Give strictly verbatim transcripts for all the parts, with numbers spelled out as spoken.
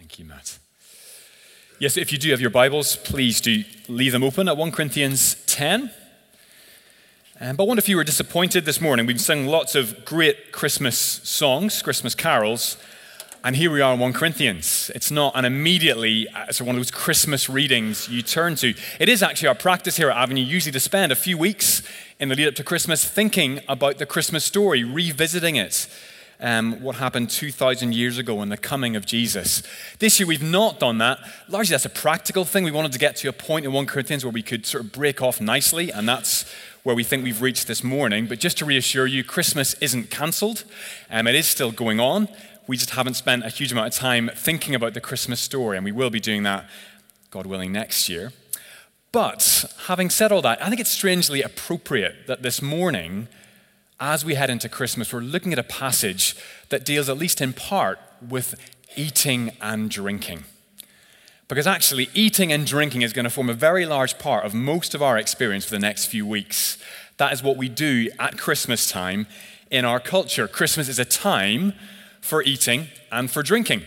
Thank you, Matt. Yes, if you do have your Bibles, please do leave them open at First Corinthians ten. Um, but I wonder if you were disappointed this morning. We've sung lots of great Christmas songs, Christmas carols, and here we are in First Corinthians. It's not an immediately uh, sort of one of those Christmas readings you turn to. It is actually our practice here at Avenue usually to spend a few weeks in the lead up to Christmas thinking about the Christmas story, revisiting it. Um, what happened two thousand years ago in the coming of Jesus. This year we've not done that. Largely that's a practical thing. We wanted to get to a point in First Corinthians where we could sort of break off nicely, and that's where we think we've reached this morning. But just to reassure you, Christmas isn't cancelled. Um, it is still going on. We just haven't spent a huge amount of time thinking about the Christmas story, and we will be doing that, God willing, next year. But having said all that, I think it's strangely appropriate that this morning, as we head into Christmas, we're looking at a passage that deals, at least in part, with eating and drinking. Because actually, eating and drinking is going to form a very large part of most of our experience for the next few weeks. That is what we do at Christmas time in our culture. Christmas is a time for eating and for drinking.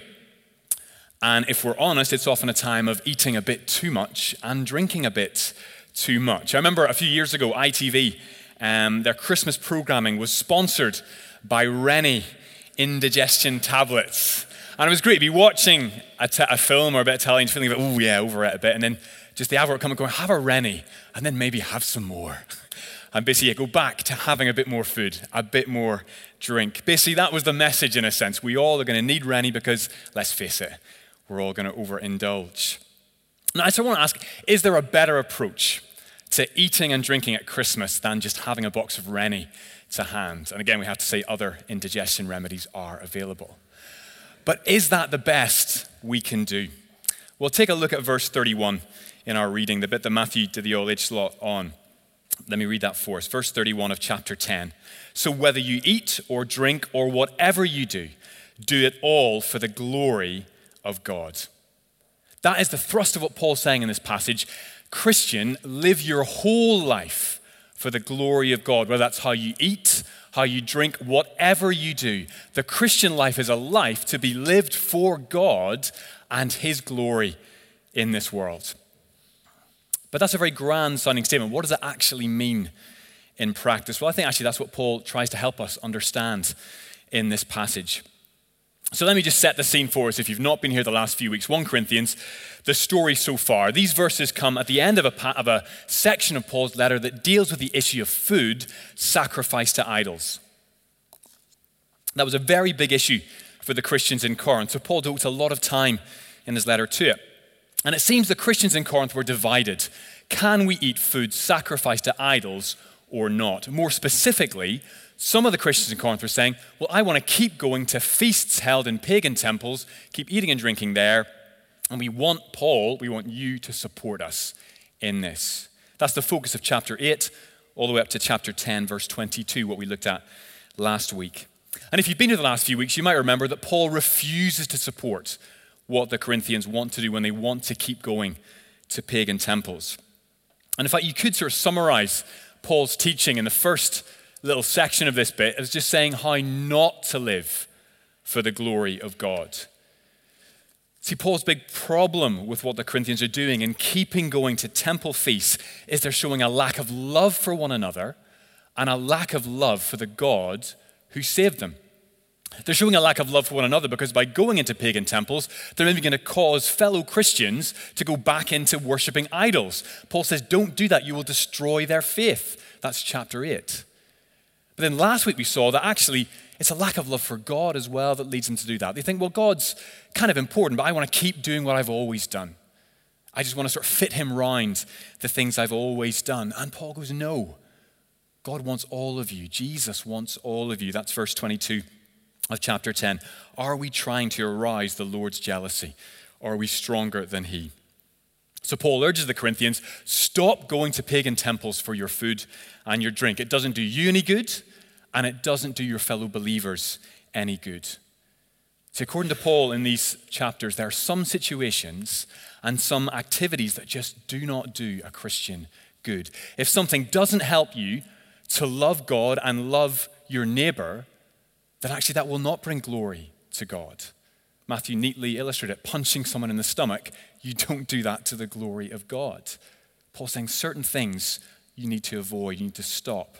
And if we're honest, it's often a time of eating a bit too much and drinking a bit too much. I remember a few years ago, I T V, Um, their Christmas programming was sponsored by Rennie indigestion tablets. And it was great to be watching a, t- a film or a bit of telly and feeling like, oh yeah, over it a bit. And then just the advert coming, going, have a Rennie, and then maybe have some more. And basically you go back to having a bit more food, a bit more drink. Basically that was the message in a sense. We all are going to need Rennie because, let's face it, we're all going to overindulge. Now I just want to ask, is there a better approach to eating and drinking at Christmas than just having a box of Rennie to hand? And again, we have to say other indigestion remedies are available. But is that the best we can do? Well, take a look at verse thirty-one in our reading, the bit that Matthew did the old age slot on. Let me read that for us. Verse thirty-one of chapter ten. So whether you eat or drink or whatever you do, do it all for the glory of God. That is the thrust of what Paul's saying in this passage. Christian, live your whole life for the glory of God, whether that's how you eat, how you drink, whatever you do. The Christian life is a life to be lived for God and His glory in this world. But that's a very grand sounding statement. What does it actually mean in practice? Well, I think actually that's what Paul tries to help us understand in this passage. So let me just set the scene for us if you've not been here the last few weeks. First Corinthians, the story so far. These verses come at the end of a, of a section of Paul's letter that deals with the issue of food sacrificed to idols. That was a very big issue for the Christians in Corinth, so Paul devotes a lot of time in his letter to it. And it seems the Christians in Corinth were divided. Can we eat food sacrificed to idols or not? More specifically, some of the Christians in Corinth were saying, well, I want to keep going to feasts held in pagan temples, keep eating and drinking there, and we want Paul, we want you to support us in this. That's the focus of chapter eight, all the way up to chapter ten, verse twenty-two, what we looked at last week. And if you've been here the last few weeks, you might remember that Paul refuses to support what the Corinthians want to do when they want to keep going to pagan temples. And in fact, you could sort of summarize Paul's teaching in the first little section of this bit as just saying how not to live for the glory of God. See, Paul's big problem with what the Corinthians are doing and keeping going to temple feasts is they're showing a lack of love for one another and a lack of love for the God who saved them. They're showing a lack of love for one another because by going into pagan temples, they're maybe going to cause fellow Christians to go back into worshiping idols. Paul says, don't do that. You will destroy their faith. That's chapter eight. But then last week we saw that actually it's a lack of love for God as well that leads them to do that. They think, well, God's kind of important, but I want to keep doing what I've always done. I just want to sort of fit him round the things I've always done. And Paul goes, no. God wants all of you. Jesus wants all of you. That's verse twenty-two of chapter ten. Are we trying to arouse the Lord's jealousy? Or are we stronger than he? So Paul urges the Corinthians, stop going to pagan temples for your food and your drink. It doesn't do you any good, and it doesn't do your fellow believers any good. So according to Paul in these chapters, there are some situations and some activities that just do not do a Christian good. If something doesn't help you to love God and love your neighbor, then actually that will not bring glory to God. Matthew neatly illustrated it, punching someone in the stomach. You don't do that to the glory of God. Paul's saying certain things you need to avoid, you need to stop.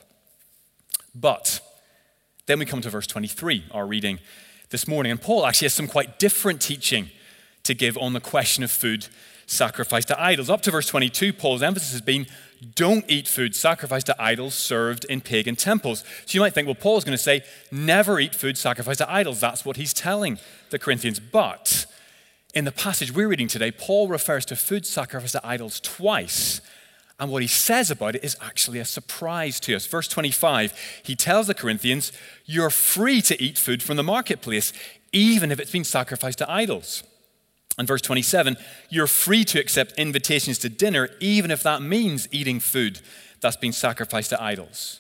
But then we come to verse twenty-three, our reading this morning. And Paul actually has some quite different teaching to give on the question of food sacrificed to idols. Up to verse twenty-two, Paul's emphasis has been, don't eat food sacrificed to idols served in pagan temples. So you might think, well, Paul's going to say, never eat food sacrificed to idols. That's what he's telling the Corinthians. But in the passage we're reading today, Paul refers to food sacrificed to idols twice. And what he says about it is actually a surprise to us. Verse twenty-five, he tells the Corinthians, you're free to eat food from the marketplace, even if it's been sacrificed to idols. And verse twenty-seven, you're free to accept invitations to dinner, even if that means eating food that's been sacrificed to idols.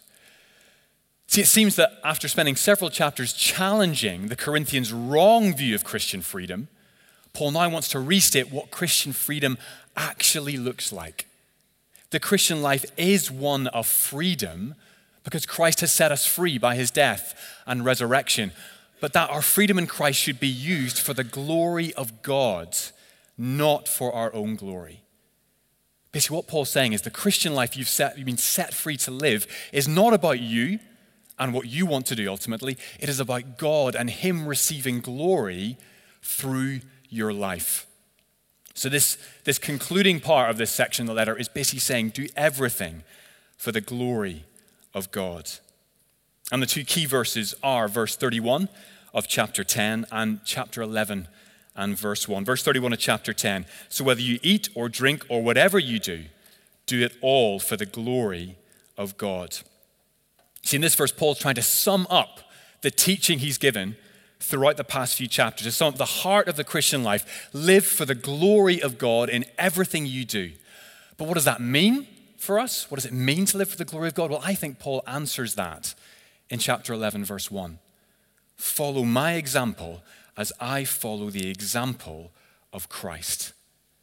See, it seems that after spending several chapters challenging the Corinthians' wrong view of Christian freedom, Paul now wants to restate what Christian freedom actually looks like. The Christian life is one of freedom because Christ has set us free by his death and resurrection, but that our freedom in Christ should be used for the glory of God, not for our own glory. Basically, what Paul's saying is the Christian life you've, set, you've been set free to live is not about you and what you want to do ultimately. It is about God and him receiving glory through your life. So this, this concluding part of this section of the letter is basically saying, do everything for the glory of God. And the two key verses are verse thirty-one of chapter ten and chapter eleven and verse one. Verse thirty-one of chapter ten, so whether you eat or drink or whatever you do, do it all for the glory of God. See, in this verse, Paul's trying to sum up the teaching he's given throughout the past few chapters, to sum up the heart of the Christian life. Live for the glory of God in everything you do. But what does that mean for us? What does it mean to live for the glory of God? Well, I think Paul answers that in chapter eleven, verse one. Follow my example as I follow the example of Christ.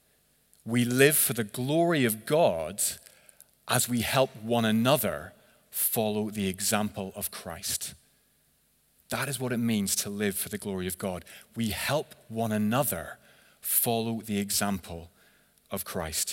We live for the glory of God as we help one another follow the example of Christ. That is what it means to live for the glory of God. We help one another follow the example of Christ.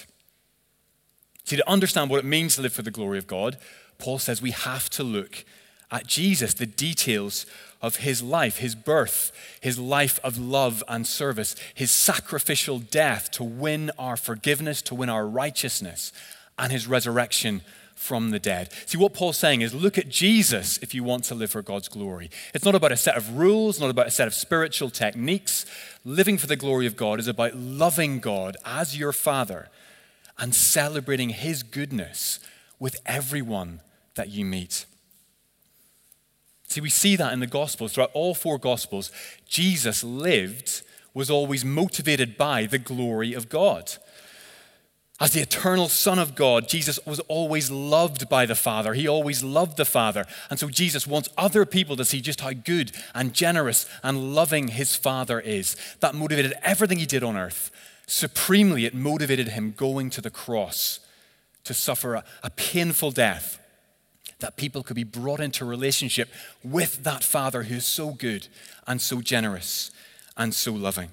See, to understand what it means to live for the glory of God, Paul says we have to look at Jesus, the details of his life, his birth, his life of love and service, his sacrificial death to win our forgiveness, to win our righteousness, and his resurrection from the dead. See, what Paul's saying is look at Jesus if you want to live for God's glory. It's not about a set of rules, not about a set of spiritual techniques. Living for the glory of God is about loving God as your Father and celebrating his goodness with everyone that you meet. See, we see that in the Gospels. Throughout all four Gospels, Jesus lived, was always motivated by the glory of God. As the eternal Son of God, Jesus was always loved by the Father. He always loved the Father. And so Jesus wants other people to see just how good and generous and loving his Father is. That motivated everything he did on earth. Supremely, it motivated him going to the cross to suffer a, a painful death, that people could be brought into relationship with that Father who is so good and so generous and so loving.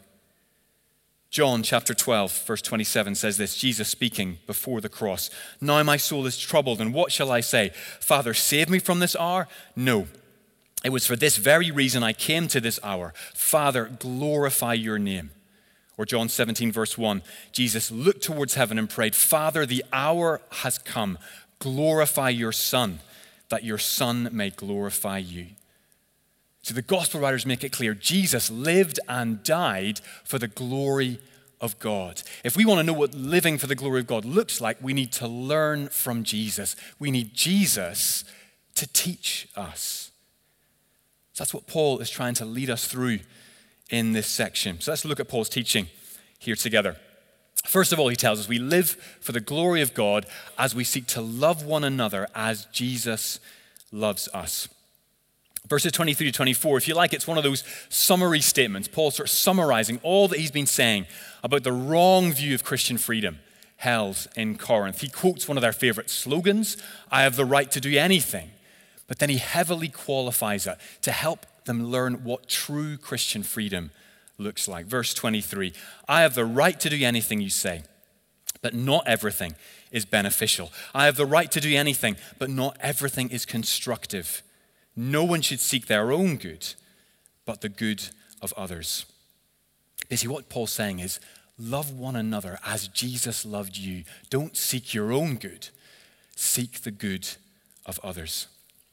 John chapter twelve, verse twenty-seven says this, Jesus speaking before the cross. Now my soul is troubled, and what shall I say? Father, save me from this hour? No, it was for this very reason I came to this hour. Father, glorify your name. Or John seventeen, verse one, Jesus looked towards heaven and prayed, Father, the hour has come. Glorify your Son, that your Son may glorify you. So the gospel writers make it clear, Jesus lived and died for the glory of God. If we want to know what living for the glory of God looks like, we need to learn from Jesus. We need Jesus to teach us. So that's what Paul is trying to lead us through in this section. So let's look at Paul's teaching here together. First of all, he tells us we live for the glory of God as we seek to love one another as Jesus loves us. Verses twenty-three to twenty-four, if you like, it's one of those summary statements. Paul sort of summarizing all that he's been saying about the wrong view of Christian freedom held in Corinth. He quotes one of their favorite slogans, I have the right to do anything. But then he heavily qualifies it to help them learn what true Christian freedom looks like. Verse twenty-three, I have the right to do anything you say, but not everything is beneficial. I have the right to do anything, but not everything is constructive. No one should seek their own good, but the good of others. Basically, what Paul's saying is, love one another as Jesus loved you. Don't seek your own good. Seek the good of others.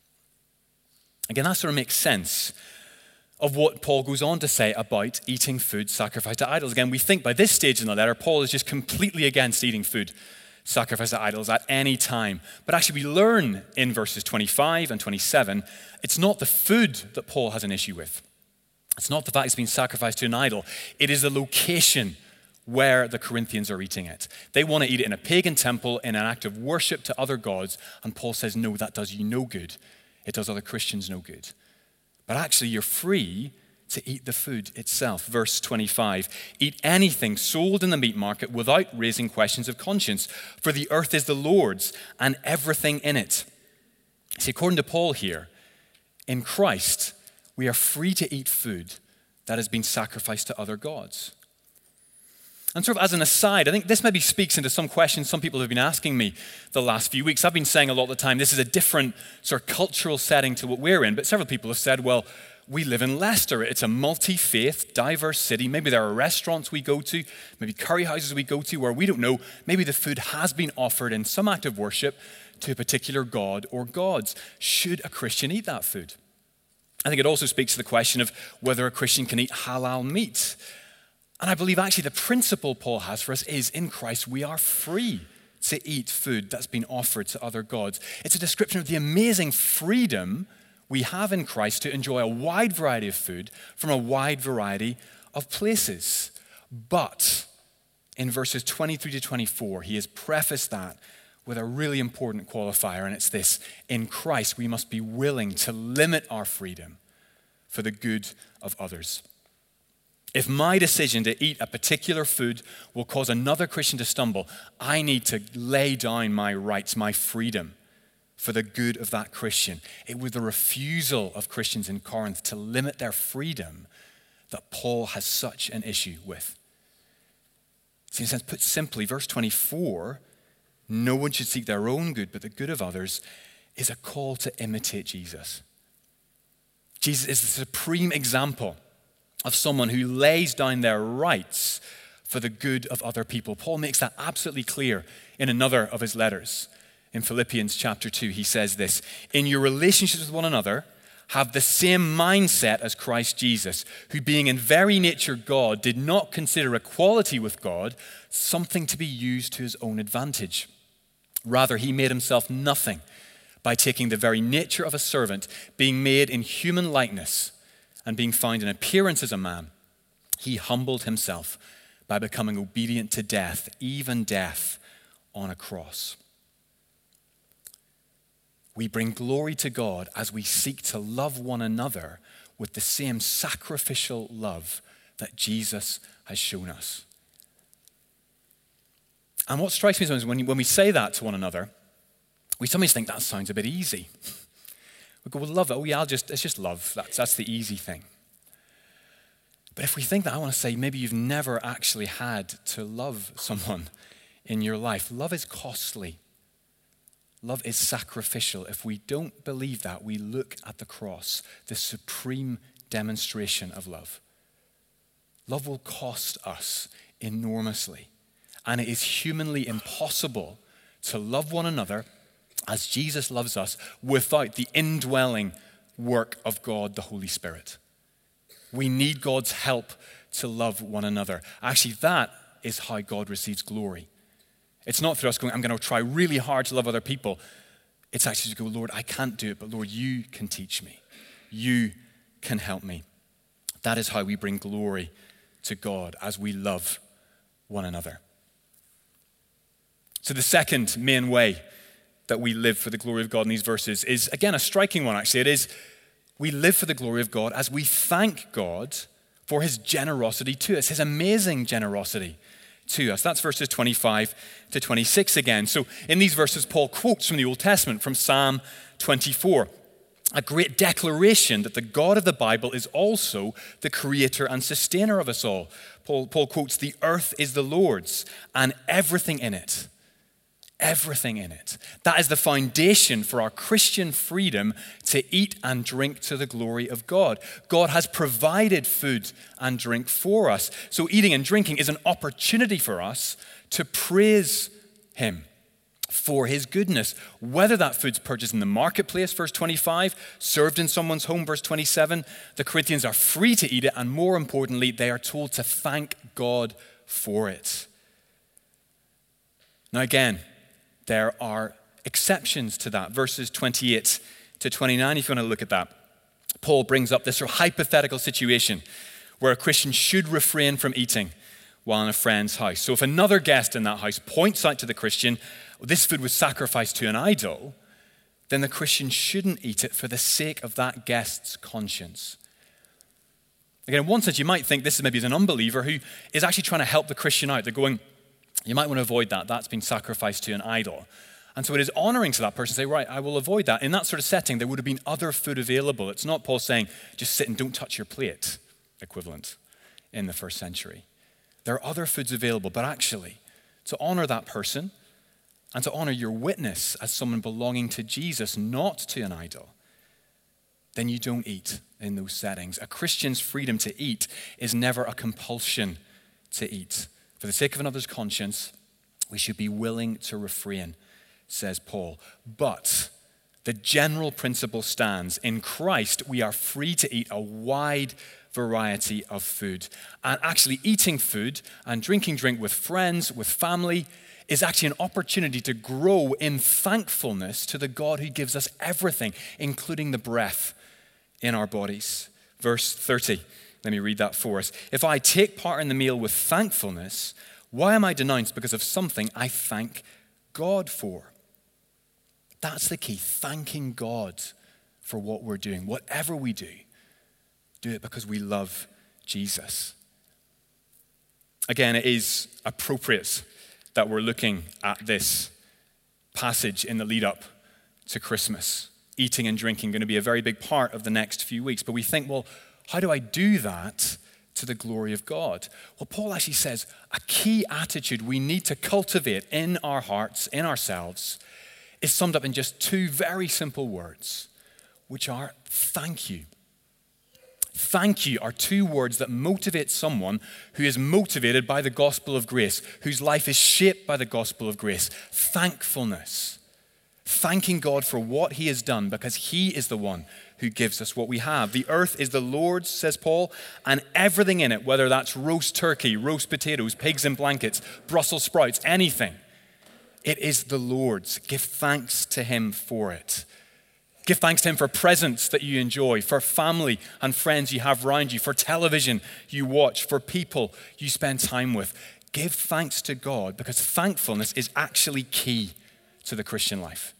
Again, that sort of makes sense of what Paul goes on to say about eating food sacrificed to idols. Again, we think by this stage in the letter, Paul is just completely against eating food sacrificed to idols at any time. But actually, we learn in verses twenty-five and twenty-seven, it's not the food that Paul has an issue with. It's not the fact it's been sacrificed to an idol. It is the location where the Corinthians are eating it. They want to eat it in a pagan temple in an act of worship to other gods. And Paul says, no, that does you no good. It does other Christians no good. But actually, you're free to eat the food itself. Verse twenty-five, eat anything sold in the meat market without raising questions of conscience, for the earth is the Lord's and everything in it. See, according to Paul here, in Christ, we are free to eat food that has been sacrificed to other gods. And sort of as an aside, I think this maybe speaks into some questions some people have been asking me the last few weeks. I've been saying a lot of the time, this is a different sort of cultural setting to what we're in, but several people have said, well, we live in Leicester. It's a multi-faith, diverse city. Maybe there are restaurants we go to, maybe curry houses we go to where we don't know. Maybe the food has been offered in some act of worship to a particular god or gods. Should a Christian eat that food? I think it also speaks to the question of whether a Christian can eat halal meat. And I believe actually the principle Paul has for us is in Christ we are free to eat food that's been offered to other gods. It's a description of the amazing freedom we have in Christ to enjoy a wide variety of food from a wide variety of places. But in verses twenty-three to twenty-four, he has prefaced that with a really important qualifier, and it's this: in Christ we must be willing to limit our freedom for the good of others. If my decision to eat a particular food will cause another Christian to stumble, I need to lay down my rights, my freedom, for the good of that Christian. It was the refusal of Christians in Corinth to limit their freedom that Paul has such an issue with. So in a sense, put simply, verse twenty-four, no one should seek their own good, but the good of others, is a call to imitate Jesus. Jesus is the supreme example of someone who lays down their rights for the good of other people. Paul makes that absolutely clear in another of his letters. In Philippians chapter two, he says this: in your relationships with one another, have the same mindset as Christ Jesus, who being in very nature God, did not consider equality with God something to be used to his own advantage. Rather, he made himself nothing by taking the very nature of a servant, being made in human likeness, and being found in appearance as a man. He humbled himself by becoming obedient to death, even death on a cross. We bring glory to God as we seek to love one another with the same sacrificial love that Jesus has shown us. And what strikes me sometimes when, when we say that to one another, we sometimes think that sounds a bit easy. We go, well, love it. Oh, yeah, I'll just, it's just love. That's, that's the easy thing. But if we think that, I want to say maybe you've never actually had to love someone in your life. Love is costly. Love is sacrificial. If we don't believe that, we look at the cross, the supreme demonstration of love. Love will cost us enormously. And it is humanly impossible to love one another as Jesus loves us without the indwelling work of God, the Holy Spirit. We need God's help to love one another. Actually, that is how God receives glory. It's not through us going, I'm going to try really hard to love other people. It's actually to go, Lord, I can't do it, but Lord, you can teach me. You can help me. That is how we bring glory to God, as we love one another. So the second main way that we live for the glory of God in these verses is, again, a striking one, actually. It is, we live for the glory of God as we thank God for his generosity to us, his amazing generosity to us. That's verses twenty-five to twenty-six again. So in these verses, Paul quotes from the Old Testament, from Psalm twenty-four. a great declaration that the God of the Bible is also the creator and sustainer of us all. Paul, Paul quotes, "The earth is the Lord's and everything in it." Everything in it. That is the foundation for our Christian freedom to eat and drink to the glory of God. God has provided food and drink for us. So eating and drinking is an opportunity for us to praise him for his goodness. Whether that food's purchased in the marketplace, verse twenty-five, served in someone's home, verse twenty-seven, the Corinthians are free to eat it, and more importantly, they are told to thank God for it. Now again, there are exceptions to that. Verses twenty-eight to twenty-nine, if you want to look at that. Paul brings up this sort of hypothetical situation where a Christian should refrain from eating while in a friend's house. So if another guest in that house points out to the Christian, this food was sacrificed to an idol, then the Christian shouldn't eat it for the sake of that guest's conscience. Again, in one sense, you might think this is maybe an unbeliever who is actually trying to help the Christian out. They're going, you might want to avoid that. That's been sacrificed to an idol. And so it is honoring to that person to say, right, I will avoid that. In that sort of setting, there would have been other food available. It's not Paul saying, just sit and don't touch your plate, equivalent in the first century. There are other foods available, but actually, to honor that person and to honor your witness as someone belonging to Jesus, not to an idol, then you don't eat in those settings. A Christian's freedom to eat is never a compulsion to eat. For the sake of another's conscience, we should be willing to refrain, says Paul. But the general principle stands. In Christ, we are free to eat a wide variety of food. And actually eating food and drinking drink with friends, with family, is actually an opportunity to grow in thankfulness to the God who gives us everything, including the breath in our bodies. Verse thirty. Let me read that for us. If I take part in the meal with thankfulness, why am I denounced because of something I thank God for? That's the key, thanking God for what we're doing. Whatever we do, do it because we love Jesus. Again, it is appropriate that we're looking at this passage in the lead up to Christmas. Eating and drinking going to be a very big part of the next few weeks. But we think, well, how do I do that to the glory of God? Well, Paul actually says a key attitude we need to cultivate in our hearts, in ourselves, is summed up in just two very simple words, which are thank you. Thank you are two words that motivate someone who is motivated by the gospel of grace, whose life is shaped by the gospel of grace. Thankfulness. Thanking God for what he has done because he is the one who gives us what we have. The earth is the Lord's, says Paul, and everything in it, whether that's roast turkey, roast potatoes, pigs in blankets, Brussels sprouts, anything, it is the Lord's. Give thanks to him for it. Give thanks to him for presents that you enjoy, for family and friends you have around you, for television you watch, for people you spend time with. Give thanks to God because thankfulness is actually key to the Christian life.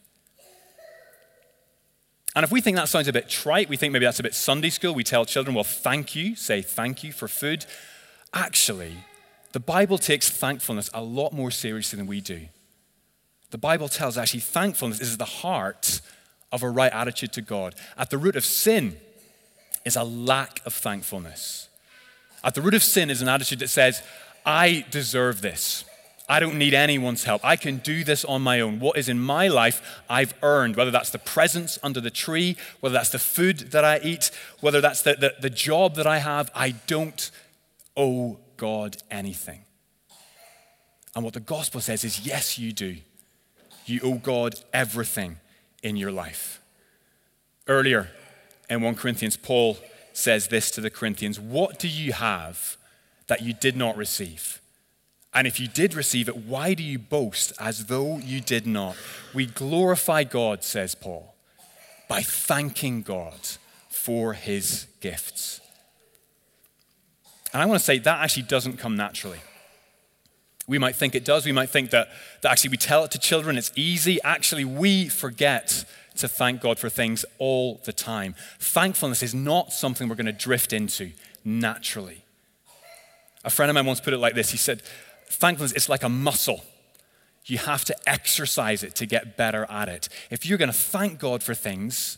And if we think that sounds a bit trite, we think maybe that's a bit Sunday school, we tell children, well, thank you, say thank you for food. Actually, the Bible takes thankfulness a lot more seriously than we do. The Bible tells actually thankfulness is the heart of a right attitude to God. At the root of sin is a lack of thankfulness. At the root of sin is an attitude that says, I deserve this. I don't need anyone's help. I can do this on my own. What is in my life, I've earned, whether that's the presents under the tree, whether that's the food that I eat, whether that's the, the, the job that I have, I don't owe God anything. And what the gospel says is, yes, you do. You owe God everything in your life. Earlier in First Corinthians, Paul says this to the Corinthians, what do you have that you did not receive? And if you did receive it, why do you boast as though you did not? We glorify God, says Paul, by thanking God for his gifts. And I want to say that actually doesn't come naturally. We might think it does. We might think that, that actually we tell it to children, it's easy. Actually, we forget to thank God for things all the time. Thankfulness is not something we're going to drift into naturally. A friend of mine once put it like this. He said, thankfulness is like a muscle. You have to exercise it to get better at it. If you're going to thank God for things,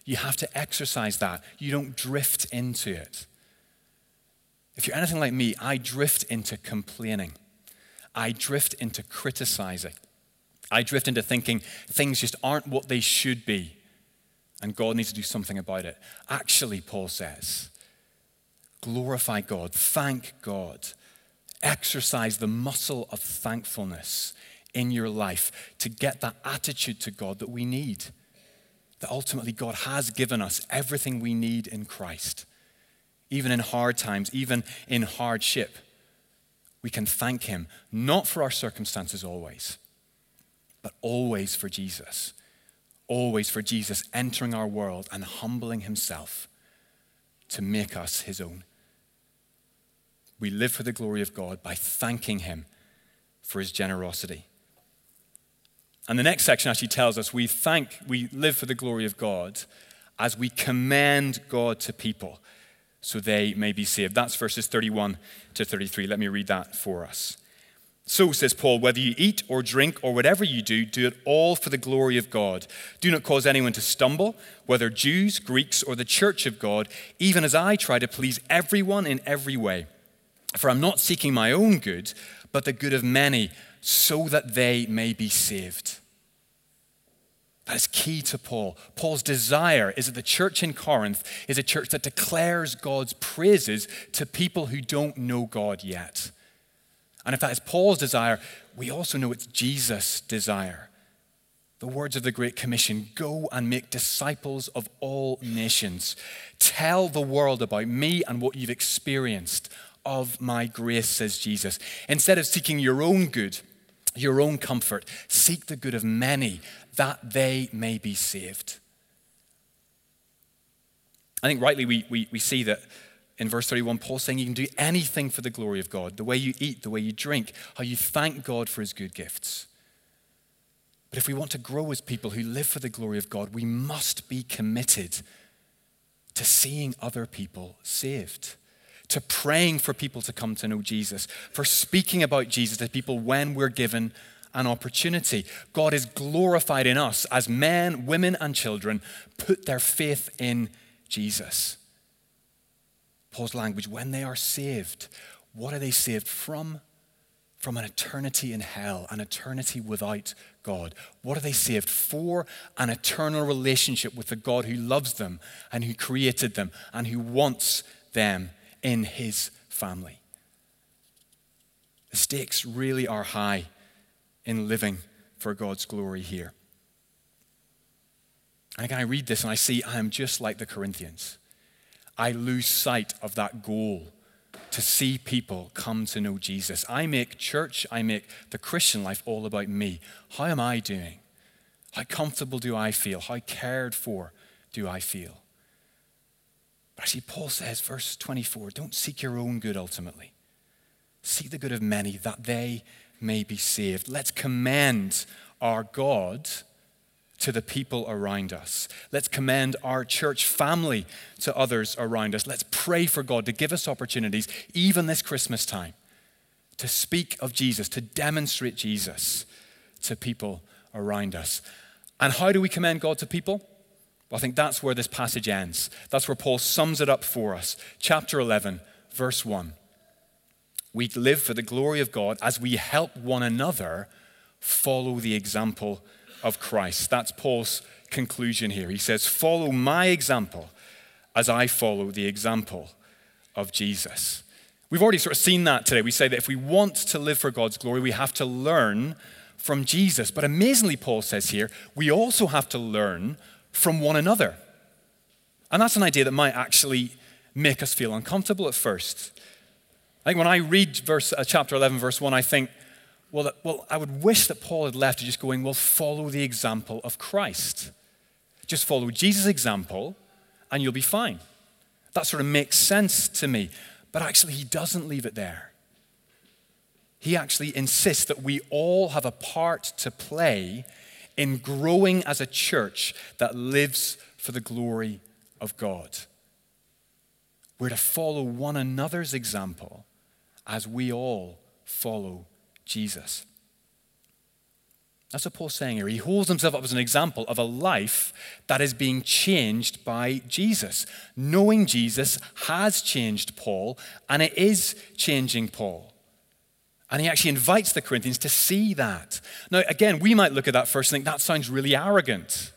You have to exercise that. You don't drift into it. If you're anything like me, I drift into complaining. I drift into criticizing. I drift into thinking things just aren't what they should be, and God needs to do something about it. Actually, Paul says, glorify God, thank God, exercise the muscle of thankfulness in your life to get that attitude to God that we need. That ultimately God has given us everything we need in Christ. Even in hard times, even in hardship, we can thank him, not for our circumstances always, but always for Jesus. Always for Jesus entering our world and humbling himself to make us his own. We live for the glory of God by thanking him for his generosity. And the next section actually tells us we thank, we live for the glory of God as we commend God to people so they may be saved. That's verses thirty-one to thirty-three. Let me read that for us. So, says Paul, whether you eat or drink or whatever you do, do it all for the glory of God. Do not cause anyone to stumble, whether Jews, Greeks, or the church of God, even as I try to please everyone in every way. For I'm not seeking my own good, but the good of many, so that they may be saved. That is key to Paul. Paul's desire is that the church in Corinth is a church that declares God's praises to people who don't know God yet. And if that is Paul's desire, we also know it's Jesus' desire. The words of the Great Commission, go and make disciples of all nations. Tell the world about me and what you've experienced of my grace, says Jesus. Instead of seeking your own good, your own comfort, seek the good of many, that they may be saved. I think rightly we, we, we see that in verse thirty-one, Paul's saying you can do anything for the glory of God. The way you eat, the way you drink, how you thank God for his good gifts. But if we want to grow as people who live for the glory of God, we must be committed to seeing other people saved, to praying for people to come to know Jesus, for speaking about Jesus to people when we're given an opportunity. God is glorified in us as men, women, and children put their faith in Jesus. Paul's language, when they are saved, what are they saved from? From an eternity in hell, an eternity without God. What are they saved for? An eternal relationship with the God who loves them and who created them and who wants them in his family. The stakes really are high in living for God's glory here. And again, I read this and I see I am just like the Corinthians. I lose sight of that goal to see people come to know Jesus. I make church, I make the Christian life all about me. How am I doing? How comfortable do I feel? How cared for do I feel? But actually, Paul says, verse twenty-four, don't seek your own good ultimately. Seek the good of many that they may be saved. Let's commend our God to the people around us. Let's commend our church family to others around us. Let's pray for God to give us opportunities, even this Christmas time, to speak of Jesus, to demonstrate Jesus to people around us. And how do we commend God to people? Well, I think that's where this passage ends. That's where Paul sums it up for us. Chapter eleven, verse one. We live for the glory of God as we help one another follow the example of Christ. That's Paul's conclusion here. He says, follow my example as I follow the example of Jesus. We've already sort of seen that today. We say that if we want to live for God's glory, we have to learn from Jesus. But amazingly, Paul says here, we also have to learn from one another. And that's an idea that might actually make us feel uncomfortable at first. I think when I read verse, uh, chapter eleven, verse one, I think, well, that, well, I would wish that Paul had left it just going, well, follow the example of Christ. Just follow Jesus' example and you'll be fine. That sort of makes sense to me. But actually, he doesn't leave it there. He actually insists that we all have a part to play in growing as a church that lives for the glory of God. We're to follow one another's example as we all follow Jesus. That's what Paul's saying here. He holds himself up as an example of a life that is being changed by Jesus. Knowing Jesus has changed Paul, and it is changing Paul. And he actually invites the Corinthians to see that. Now, again, we might look at that first and think that sounds really arrogant.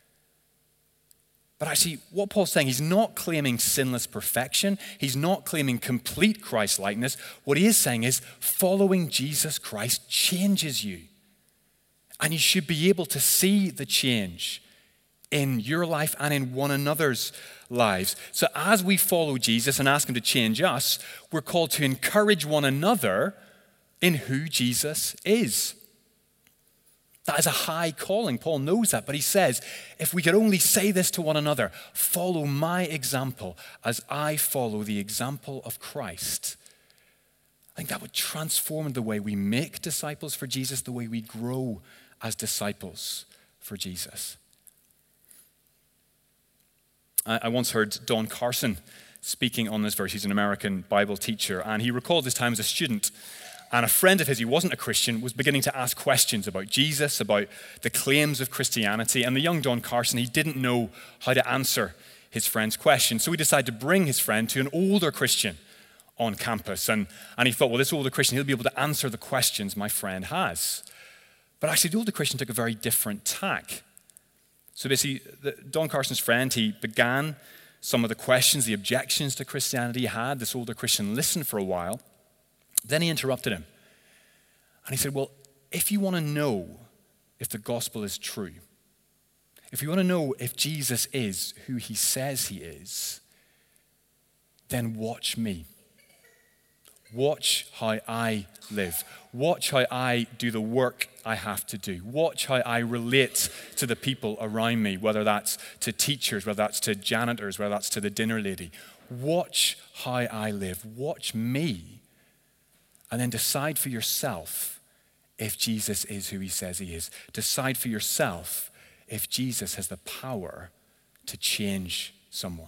But actually, what Paul's saying, he's not claiming sinless perfection. He's not claiming complete Christ-likeness. What he is saying is following Jesus Christ changes you. And you should be able to see the change in your life and in one another's lives. So as we follow Jesus and ask him to change us, we're called to encourage one another in who Jesus is. That is a high calling. Paul knows that, but he says, if we could only say this to one another, follow my example as I follow the example of Christ. I think that would transform the way we make disciples for Jesus, the way we grow as disciples for Jesus. I, I once heard Don Carson speaking on this verse. He's an American Bible teacher, and he recalled his time as a student. And a friend of his, who wasn't a Christian, was beginning to ask questions about Jesus, about the claims of Christianity. And the young Don Carson, he didn't know how to answer his friend's question. So he decided to bring his friend to an older Christian on campus. And, and he thought, well, this older Christian, he'll be able to answer the questions my friend has. But actually, the older Christian took a very different tack. So basically, the, Don Carson's friend, he began some of the questions, the objections to Christianity he had. This older Christian listened for a while. Then he interrupted him. And he said, well, if you want to know if the gospel is true, if you want to know if Jesus is who he says he is, then watch me. Watch how I live. Watch how I do the work I have to do. Watch how I relate to the people around me, whether that's to teachers, whether that's to janitors, whether that's to the dinner lady. Watch how I live. Watch me. And then decide for yourself if Jesus is who he says he is. Decide for yourself if Jesus has the power to change someone.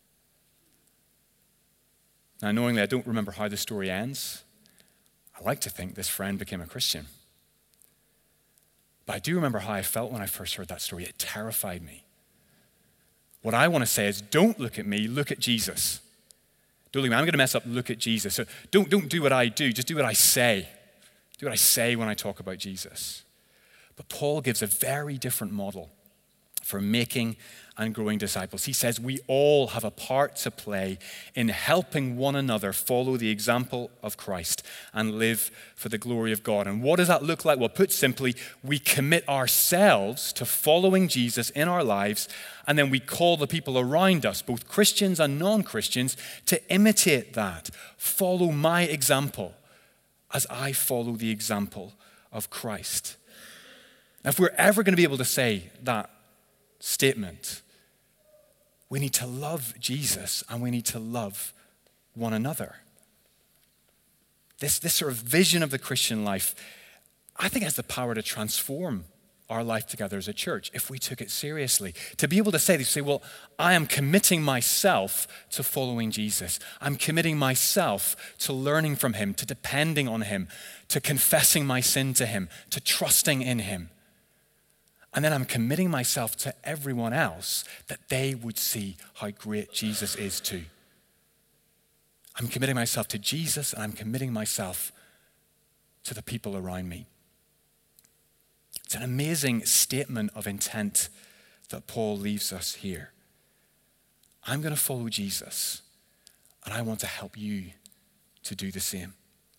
Now, knowingly, I don't remember how the story ends. I like to think this friend became a Christian. But I do remember how I felt when I first heard that story. It terrified me. What I want to say is, don't look at me, look at Jesus. Don't look at me, I'm going to mess up, look at Jesus. So don't, don't do what I do, just do what I say. Do what I say when I talk about Jesus. But Paul gives a very different model for making and growing disciples. He says we all have a part to play in helping one another follow the example of Christ and live for the glory of God. And what does that look like? Well, put simply, we commit ourselves to following Jesus in our lives, and then we call the people around us, both Christians and non-Christians, to imitate that. Follow my example as I follow the example of Christ. Now, if we're ever going to be able to say that statement, we need to love Jesus and we need to love one another. This, this sort of vision of the Christian life, I think has the power to transform our life together as a church if we took it seriously. To be able to say this, say, well, I am committing myself to following Jesus. I'm committing myself to learning from him, to depending on him, to confessing my sin to him, to trusting in him. And then I'm committing myself to everyone else that they would see how great Jesus is too. I'm committing myself to Jesus and I'm committing myself to the people around me. It's an amazing statement of intent that Paul leaves us here. I'm going to follow Jesus and I want to help you to do the same.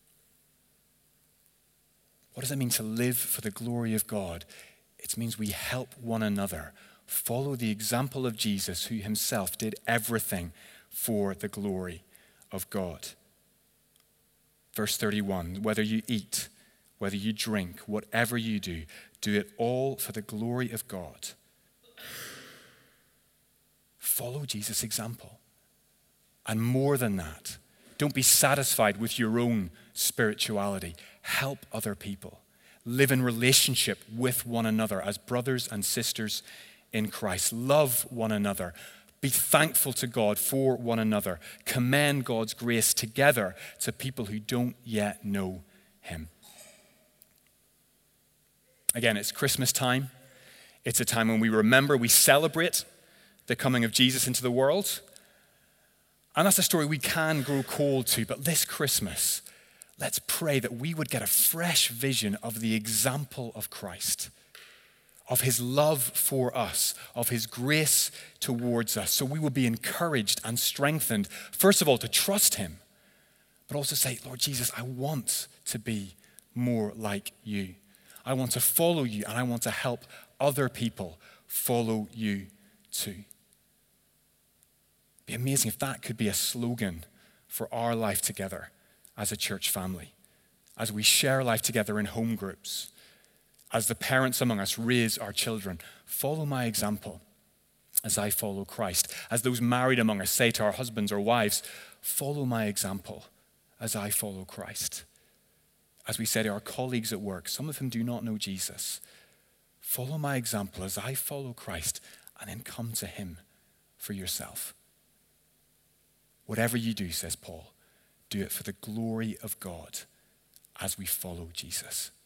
What does it mean to live for the glory of God? It means we help one another follow the example of Jesus, who himself did everything for the glory of God. Verse thirty-one, whether you eat, whether you drink, whatever you do, do it all for the glory of God. Follow Jesus' example. And more than that, don't be satisfied with your own spirituality. Help other people. Live in relationship with one another as brothers and sisters in Christ. Love one another. Be thankful to God for one another. Commend God's grace together to people who don't yet know him. Again, it's Christmas time. It's a time when we remember, we celebrate the coming of Jesus into the world. And that's a story we can grow cold to. But this Christmas, let's pray that we would get a fresh vision of the example of Christ, of his love for us, of his grace towards us. So we will be encouraged and strengthened, first of all, to trust him, but also say, Lord Jesus, I want to be more like you. I want to follow you, and I want to help other people follow you too. It'd be amazing if that could be a slogan for our life together as a church family, as we share life together in home groups, as the parents among us raise our children. Follow my example as I follow Christ. As those married among us say to our husbands or wives, follow my example as I follow Christ. As we say to our colleagues at work, some of whom do not know Jesus, follow my example as I follow Christ, and then come to him for yourself. Whatever you do, says Paul, do it for the glory of God as we follow Jesus.